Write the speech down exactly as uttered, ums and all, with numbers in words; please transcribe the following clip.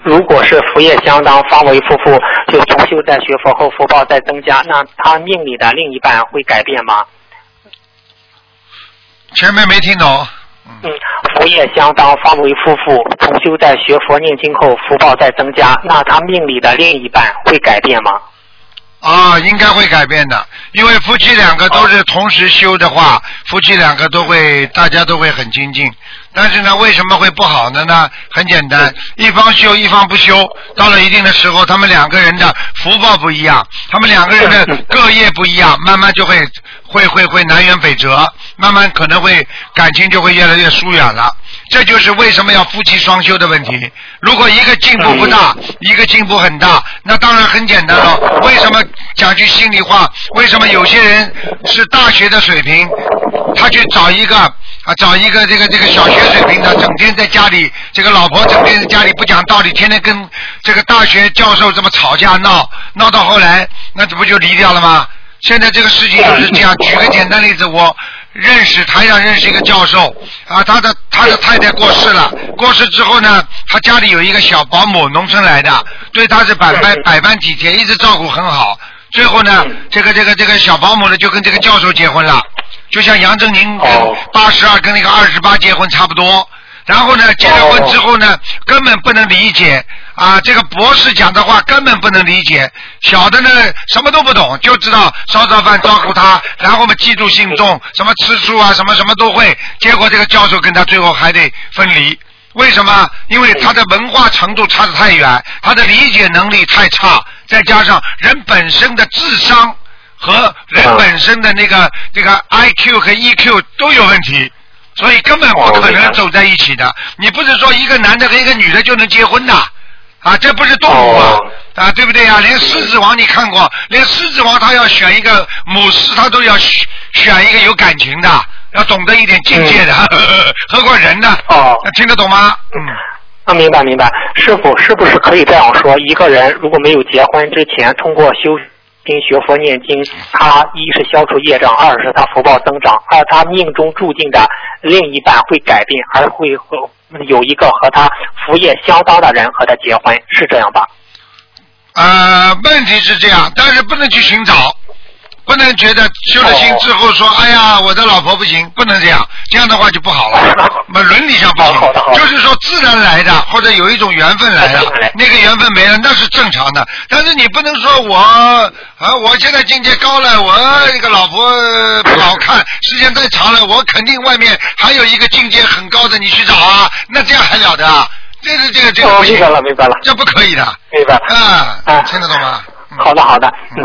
如果是福业相当，方为夫妇，就重修再学佛后福报再增加，那他命里的另一半会改变吗？ 前面没听懂。 嗯，福业相当，方为夫妇，重修再学佛念经后福报再增加，那他命里的另一半会改变吗？ 啊，应该会改变的，因为夫妻两个都是同时修的话，夫妻两个都会，大家都会很精进。但是呢，为什么会不好的呢？很简单，一方修一方不修，到了一定的时候，他们两个人的福报不一样，他们两个人的各业不一样，慢慢就会会会会南辕北辙，慢慢可能会感情就会越来越疏远了。这就是为什么要夫妻双修的问题。如果一个进步不大，一个进步很大，那当然很简单了。为什么讲句心里话？为什么有些人是大学的水平，他去找一个啊，找一个这个这个小学水平的，整天在家里，这个老婆整天在家里不讲道理，天天跟这个大学教授这么吵架闹，闹到后来，那这不就离掉了吗？现在这个事情就是这样。举个简单例子，我认识台上认识一个教授啊，他的他的太太过世了，过世之后呢，他家里有一个小保姆，农村来的，对他是百般百般体贴，一直照顾很好。最后呢，这个这个这个小保姆呢就跟这个教授结婚了，就像杨振宁跟八十二跟那个二十八结婚差不多。然后呢，结了婚之后呢，根本不能理解啊，这个博士讲的话根本不能理解，小的呢什么都不懂，就知道烧烧饭照顾他，然后嘛记住信众，什么吃素啊，什么什么都会。结果这个教授跟他最后还得分离，为什么？因为他的文化程度差得太远，他的理解能力太差，再加上人本身的智商和人本身的那个这个 I Q 和 E Q 都有问题。所以根本不可能走在一起的。你不是说一个男的和一个女的就能结婚的啊？这不是动物啊啊，对不对啊？连狮子王你看过，连狮子王他要选一个母狮，他都要选一个有感情的，要懂得一点境界的，嗯、何况人呢？哦，听得懂吗？嗯。 啊，明白明白。师傅，是不是可以这样说？一个人如果没有结婚之前，通过修经学佛念经，他一是消除业障，二是他福报增长，二他命中注定的另一半会改变，而会有一个和他福业相当的人和他结婚，是这样吧？ 呃，问题是这样，但是不能去寻找，不能觉得修了心之后说，哦、哎呀，我的老婆不行，不能这样，这样的话就不好了。那伦理上不行，就是说自然来的，或者有一种缘分来的，那个缘分没了，那是正常的。但是你不能说我啊，我现在境界高了，我这个老婆不好看，时间太长了，我肯定外面还有一个境界很高的，你去找啊，那这样还了得啊？这个这个这个不行， 哦，明白了明白了， 这不可以的， 明白啊，听得懂吗？ 好的好的。嗯